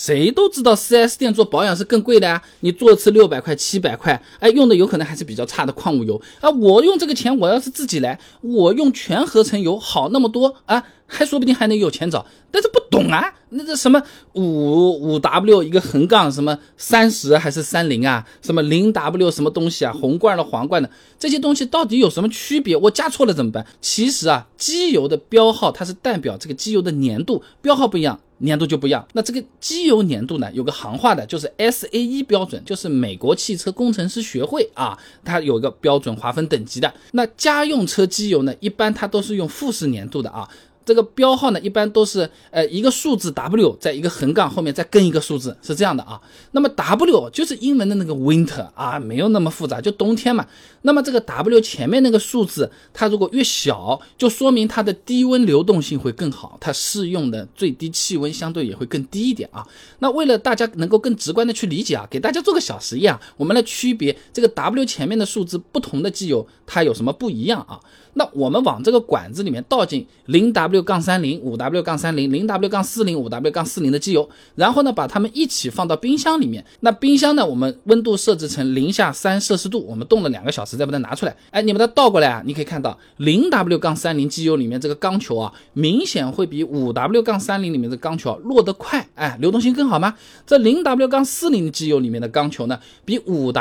谁都知道 4S 店做保养是更贵的啊，你做一次600块700块，用的有可能还是比较差的矿物油啊。我用这个钱，我要是自己来，我用全合成油好那么多啊，还说不定还能有钱找。但是不懂啊，那这什么5W 一个横杠什么30还是30啊，什么0W 什么东西啊，红罐的黄罐的，这些东西到底有什么区别？我加错了怎么办？其实啊，机油的标号它是代表这个机油的粘度，标号不一样，粘度就不一样。那这个机油粘度呢，有个行话的，就是 SAE 标准，就是美国汽车工程师学会啊，它有一个标准划分等级的。那家用车机油呢，一般它都是用富士粘度的啊。这个标号呢，一般都是一个数字 W 在一个横杠后面再跟一个数字，是这样的啊。那么 W 就是英文的那个 winter 啊，没有那么复杂，就冬天嘛。那么这个 W 前面那个数字，它如果越小，就说明它的低温流动性会更好，它适用的最低气温相对也会更低一点啊。那为了大家能够更直观的去理解啊，给大家做个小实验啊，我们来区别这个 W 前面的数字不同的机油它有什么不一样啊。那我们往这个管子里面倒进 0W-30 5W-30 0W-40 5W-40 的机油，然后呢把它们一起放到冰箱里面。那冰箱呢，我们温度设置成-3摄氏度，我们冻了2个小时再把它拿出来。你把它倒过来啊，你可以看到 0W-30 机油里面这个钢球啊，明显会比 5W-30 里面的钢球落得快，流动性更好吗？这 0W-40 机油里面的钢球呢，比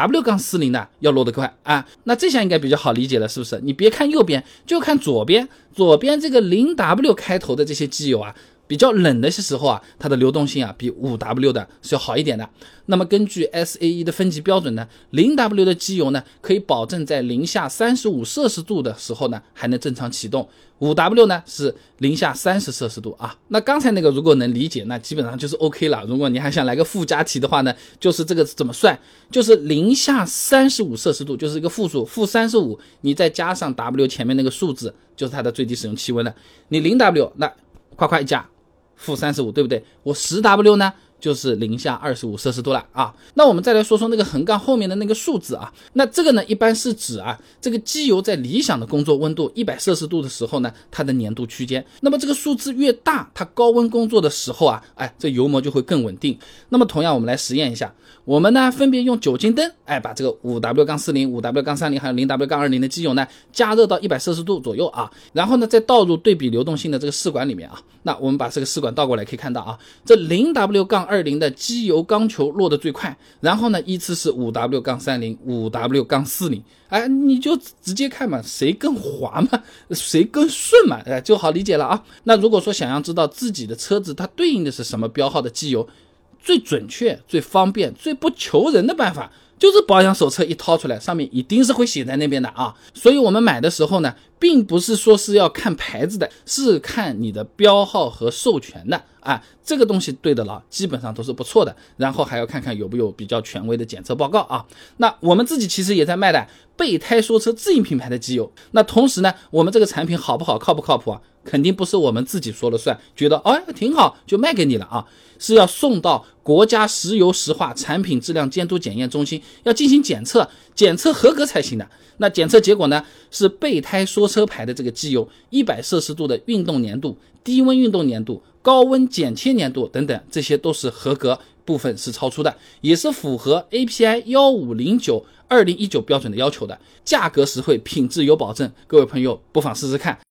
5W-40 呢要落得快啊。那这下应该比较好理解了，是不是？你别看右边，就看左边这个 0W 开头的这些机油啊，比较冷的时候啊，它的流动性啊比 5W 的是要好一点的。那么根据 SAE 的分级标准呢， 0W 的机油呢可以保证在-35摄氏度的时候呢还能正常启动， 5W 呢是-30摄氏度啊。那刚才那个如果能理解，那基本上就是 OK 了。如果你还想来个附加题的话呢，就是这个怎么算，就是-35摄氏度就是一个负数-35，你再加上 W 前面那个数字，就是它的最低使用气温了。你 0W 那夸夸一加-35，对不对？我 10W 呢就是-25摄氏度了啊。那我们再来说说那个横杠后面的那个数字啊，那这个呢一般是指啊，这个机油在理想的工作温度100摄氏度的时候呢，它的粘度区间。那么这个数字越大，它高温工作的时候啊，这油膜就会更稳定。那么同样我们来实验一下，我们呢分别用酒精灯，把这个 5W-40 5W-30 还有 0W-20 的机油呢加热到100摄氏度左右啊，然后呢再倒入对比流动性的这个试管里面啊。那我们把这个试管倒过来可以看到啊，这 0W-20 的机油钢球落得最快，然后呢依次是 5W-30 5W-40，你就直接看嘛，谁更滑嘛，谁更顺嘛，就好理解了啊。那如果说想要知道自己的车子它对应的是什么标号的机油，最准确最方便最不求人的办法，就是保养手册一掏出来，上面一定是会写在那边的啊。所以我们买的时候呢，并不是说是要看牌子的，是看你的标号和授权的这个东西对的了，基本上都是不错的。然后还要看看有没有比较权威的检测报告啊。那我们自己其实也在卖的备胎说车自营品牌的机油。那同时呢，我们这个产品好不好靠不靠谱啊，肯定不是我们自己说了算，觉得挺好就卖给你了啊，是要送到国家石油石化产品质量监督检验中心要进行检测，检测合格才行的。那检测结果呢，是备胎说车牌的这个机油100摄氏度的运动粘度、低温运动粘度、高温剪切粘度等等，这些都是合格，部分是超出的，也是符合 API 1509 2019标准的要求的，价格实惠，品质有保证。各位朋友不妨试试看。